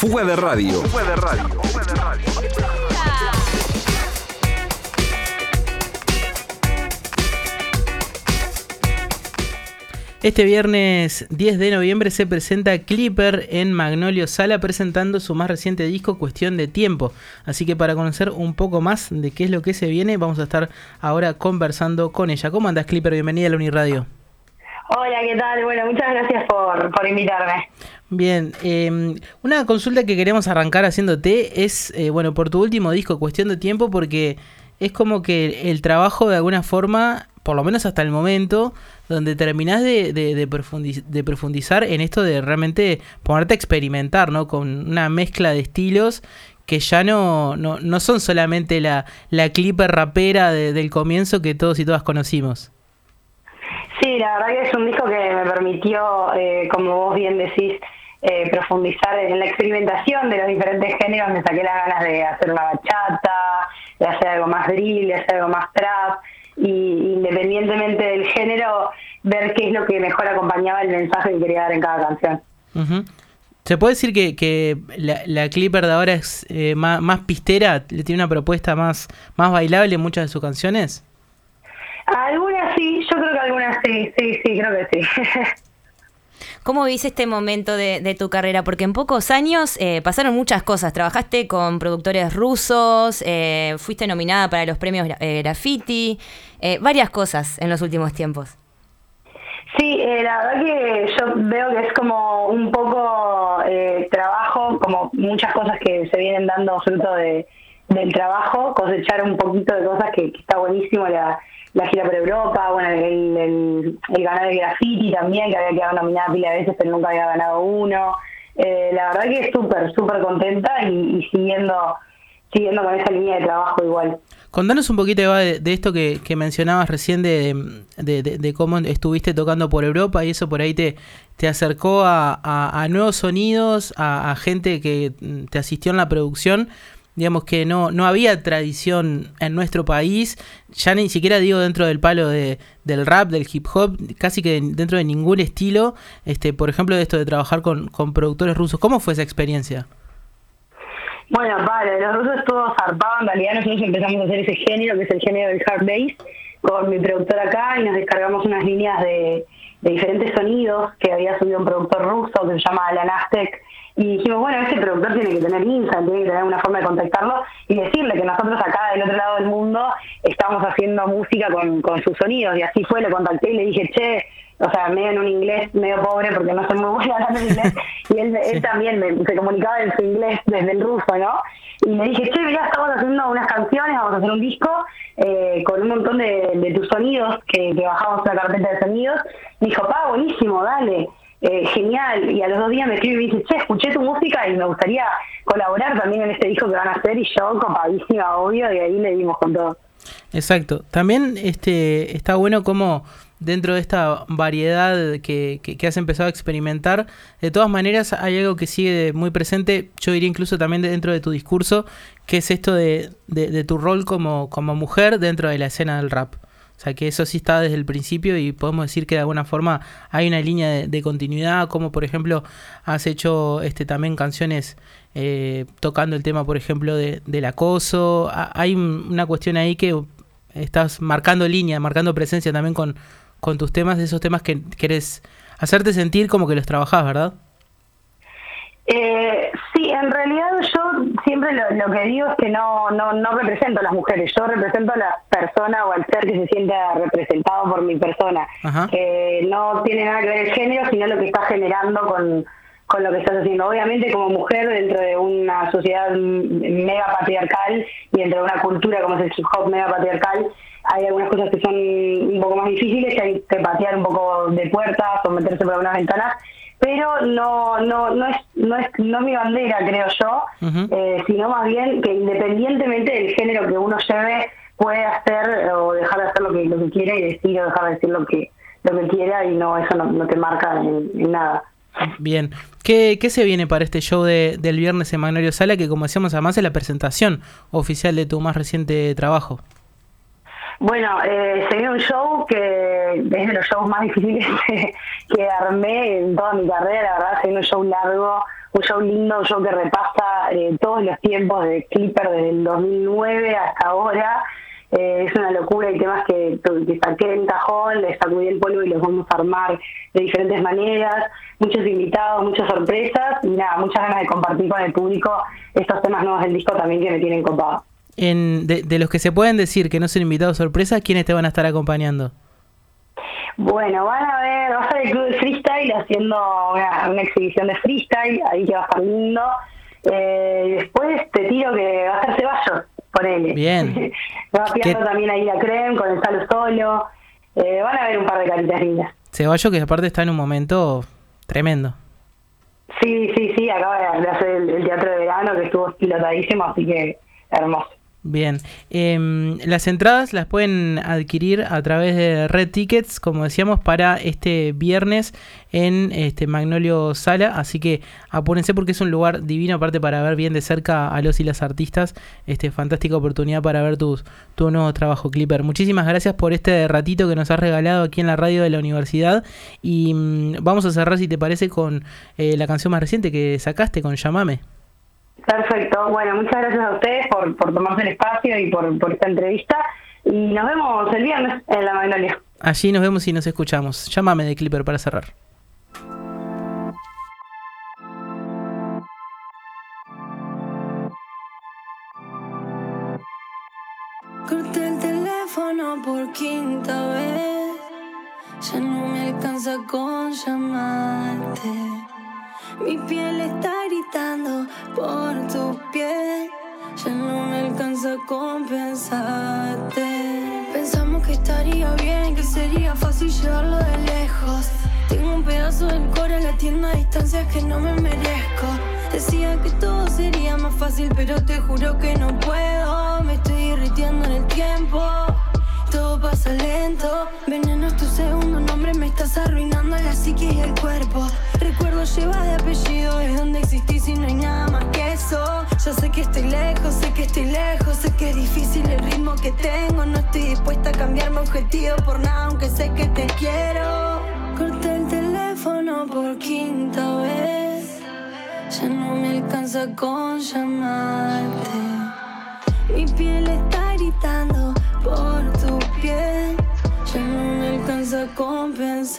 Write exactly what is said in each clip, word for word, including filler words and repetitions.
Fuga de Radio. Fuga de Radio. Fuga de Radio. Este viernes diez de noviembre se presenta Clipper en Magnolio Sala presentando su más reciente disco Cuestión de Tiempo. Así que para conocer un poco más de qué es lo que se viene, vamos a estar ahora conversando con ella. ¿Cómo andás, Clipper? Bienvenida a la Uniradio. Hola, ¿qué tal? Bueno, muchas gracias por, por invitarme. Bien, eh, una consulta que queremos arrancar haciéndote es, eh, bueno, por tu último disco Cuestión de Tiempo, porque es como que el trabajo de alguna forma, por lo menos hasta el momento, donde terminás de, de, de, profundiz- de profundizar en esto de realmente ponerte a experimentar, ¿no? Con una mezcla de estilos que ya no, no, no son solamente la, la Clipper rapera de, del comienzo que todos y todas conocimos. Sí, la verdad que es un disco que me permitió, eh, como vos bien decís, eh, profundizar en la experimentación de los diferentes géneros. Me saqué las ganas de hacer la bachata, de hacer algo más drill, de hacer algo más trap. Y independientemente del género, ver qué es lo que mejor acompañaba el mensaje que quería dar en cada canción. Uh-huh. ¿Se puede decir que, que la, la Clipper de ahora es eh, más, más pistera? ¿Le tiene una propuesta más, más bailable en muchas de sus canciones? Algunas sí, yo creo que algunas sí, sí, sí, creo que sí. ¿Cómo viste este momento de, de tu carrera? Porque en pocos años eh, pasaron muchas cosas. Trabajaste con productores rusos, eh, fuiste nominada para los premios eh, Graffiti, eh, varias cosas en los últimos tiempos. Sí, eh, la verdad que yo veo que es como un poco eh, trabajo, como muchas cosas que se vienen dando fruto de, del trabajo, cosechar un poquito de cosas que, que está buenísimo, la, la gira por Europa, bueno, el, el, el ganar el Graffiti también, que había quedado nominada pila de veces, pero nunca había ganado uno. Eh, la verdad que súper, súper contenta y, y siguiendo, siguiendo con esa línea de trabajo igual. Contanos un poquito, Eva, de, de esto que, que mencionabas recién de, de, de, de cómo estuviste tocando por Europa y eso por ahí te, te acercó a, a, a nuevos sonidos, a, a gente que te asistió en la producción. Digamos que no, no había tradición en nuestro país, ya ni siquiera digo dentro del palo de, del rap, del hip hop, casi que dentro de ningún estilo, este, por ejemplo, de esto de trabajar con, con productores rusos. ¿Cómo fue esa experiencia? Bueno, vale, los rusos estuvo zarpado. En realidad nosotros empezamos a hacer ese género, que es el género del hard bass, con mi productor acá, y nos descargamos unas líneas de, de diferentes sonidos que había subido un productor ruso que se llama Alan Aztek. Y dijimos, bueno, ese productor tiene que tener Instagram, tiene que tener una forma de contactarlo y decirle que nosotros acá del otro lado del mundo estamos haciendo música con, con sus sonidos. Y así fue, le contacté y le dije, che, o sea, medio en un inglés medio pobre porque no soy muy buena hablando inglés. Y él, sí. él también me, se comunicaba en su inglés desde el ruso, ¿no? Y le dije, che, mirá, estamos haciendo unas canciones, vamos a hacer un disco eh, con un montón de, de tus sonidos, que, que bajamos una carpeta de sonidos. Me dijo, pa, buenísimo, dale. Eh, genial, y a los dos días me escribe y me dice, che, escuché tu música y me gustaría colaborar también en este disco que van a hacer, y yo copadísima, obvio, y ahí le dimos con todo. Exacto, también este está bueno como dentro de esta variedad que, que, que has empezado a experimentar, de todas maneras hay algo que sigue muy presente, yo diría incluso también dentro de tu discurso, que es esto de, de, de tu rol como, como mujer dentro de la escena del rap. O sea, que eso sí está desde el principio y podemos decir que de alguna forma hay una línea de, de continuidad, como por ejemplo has hecho este también canciones eh, tocando el tema, por ejemplo, de, del acoso. A, hay una cuestión ahí que estás marcando línea, marcando presencia también con, con tus temas, de esos temas que querés hacerte sentir como que los trabajás, ¿verdad? Eh, sí, en realidad yo siempre lo, lo que digo es que no, no, no represento a las mujeres, yo represento a la persona o al ser que se siente representado por mi persona. Eh, no tiene nada que ver el género, sino lo que está generando con, con lo que estás haciendo. Obviamente como mujer dentro de una sociedad mega patriarcal y dentro de una cultura como es el hip hop mega patriarcal, hay algunas cosas que son un poco más difíciles, que hay que patear un poco de puertas o meterse por algunas ventanas, pero no no no es no es no mi bandera, creo yo, uh-huh. eh, sino más bien que independientemente del género que uno lleve, puede hacer o dejar de hacer lo que lo que quiere y decir o dejar de decir lo que lo que quiera, y no eso no, no te marca en, en nada. Bien, ¿Qué, ¿qué se viene para este show de, del viernes en Magnolio Sala, que como decíamos además es la presentación oficial de tu más reciente trabajo? Bueno, eh, se viene un show que que es de los shows más difíciles que, que armé en toda mi carrera. La verdad, es un show largo, un show lindo, un show que repasa eh, todos los tiempos de Clipper desde el dos mil nueve hasta ahora. Eh, es una locura, hay temas que, que saqué de un cajón, les sacudí el polvo y los vamos a armar de diferentes maneras, muchos invitados, muchas sorpresas y nada, muchas ganas de compartir con el público estos temas nuevos del disco también que me tienen copado. En, de, de los que se pueden decir que no son invitados sorpresa, ¿quiénes te van a estar acompañando? Bueno, van a ver, va a estar el Club de Freestyle haciendo una, una exhibición de freestyle, ahí que va a estar lindo. Eh, después te tiro que va a estar Ceballos. Ponele. Bien. Va pidiendo también ahí la Creme con el Salo Solo. Eh, van a ver un par de caritas lindas. Ceballos, que aparte está en un momento tremendo. Sí, sí, sí. Acaba de hacer el, el teatro de verano que estuvo pilotadísimo, así que hermoso. Bien. Eh, las entradas las pueden adquirir a través de Red Tickets, como decíamos, para este viernes en este Magnolio Sala. Así que apúrense porque es un lugar divino, aparte para ver bien de cerca a los y las artistas. Este, fantástica oportunidad para ver tus, tu nuevo trabajo, Clipper. Muchísimas gracias por este ratito que nos has regalado aquí en la radio de la universidad. Y mmm, vamos a cerrar, si te parece, con eh, la canción más reciente que sacaste, con Llámame. Perfecto. Bueno, muchas gracias a ustedes por, por tomarse el espacio y por, por esta entrevista. Y nos vemos el viernes en la Magnolia. Allí nos vemos y nos escuchamos. Llámame de Clipper para cerrar. Corté el teléfono por quinta vez. Ya no me alcanza con llamarte. Mi piel está gritando por tu piel. Ya no me alcanza con pensarte. Pensamos que estaría bien, que sería fácil llevarlo de lejos. Tengo un pedazo del core en la tienda a distancias que no me merezco. Decía que todo sería más fácil, pero te juro que no puedo. Me estoy irritando en el tiempo. Todo pasa lento. Veneno es tu segundo nombre, me estás arruinando la psique y el cuerpo. Recuerdo lleva de apellido, es donde existís y no hay nada más que eso. Yo sé que estoy lejos, sé que estoy lejos, sé que es difícil el ritmo que tengo. No estoy dispuesta a cambiar mi objetivo por nada, aunque sé que te quiero. Corté el teléfono por quinta vez. Ya no me alcanza con llamarte. Mi piel está gritando por tu piel. Ya no me alcanza con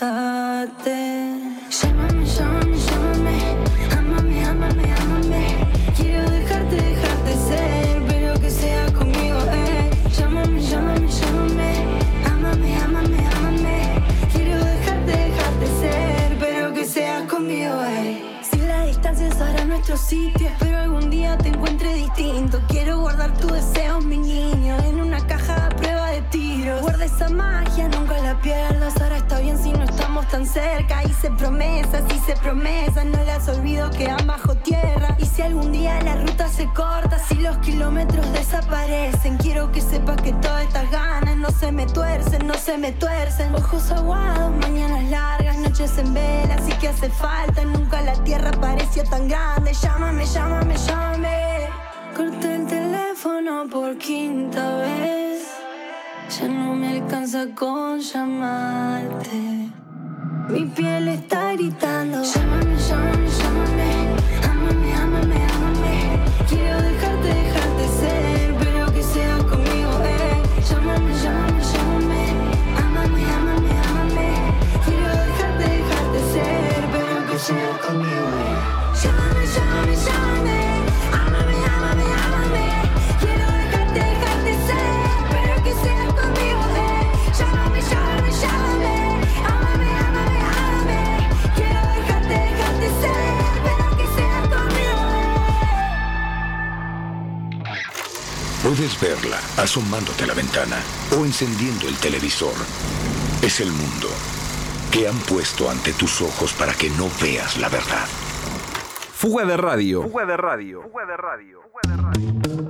pensarte. Llámame, llámame, llámame. Ámame, ámame, ámame. Quiero dejarte, dejarte ser, pero que sea conmigo, eh. Llámame, llámame, llámame. Ámame, ámame, ámame. Quiero dejarte, dejarte ser, pero que sea conmigo, eh. Si la distancia es ahora nuestro sitio, espero algún día te encuentre distinto. Quiero guardar tus deseos, mi niño, en una caja a prueba de tiros. Guarda esa magia, nunca la pierdas. Ahora está bien si no estamos tan cerca. Hice promesas, hice promesas, no las olvido, quedan bajo tierra. Y si algún día la ruta se corta, si los kilómetros desaparecen, quiero que sepas que todas estas ganas no se me tuercen, no se me tuercen. Ojos aguados, mañanas largas, noches en vela, sí que hace falta. Nunca la tierra pareció tan grande. Llámame, llámame, llámame. Corté el teléfono por quinta vez. Ya no me alcanza con llamarte. Mi piel está gritando. Llámame, llámame, llámame. Ámame, ámame, ámame. Quiero dejarte, dejarte ser, pero que sea conmigo, eh. Llámame, llámame, llámame. Ámame, ámame, ámame. Quiero dejarte, dejarte ser, pero que sea conmigo, eh. Llámame, llámame, llámame. Ámame, ámame, ámame. Quiero dejarte, dejarte ser, pero que sea conmigo, eh. Llámame, llámame, llámame. Ámame, ámame, ámame. Quiero dejarte, dejarte ser, pero que sea conmigo, eh. Puedes verla asomándote a la ventana o encendiendo el televisor. Es el mundo que han puesto ante tus ojos para que no veas la verdad. Fuga de radio. Fuga de radio. Fuga de radio. Fuga de radio.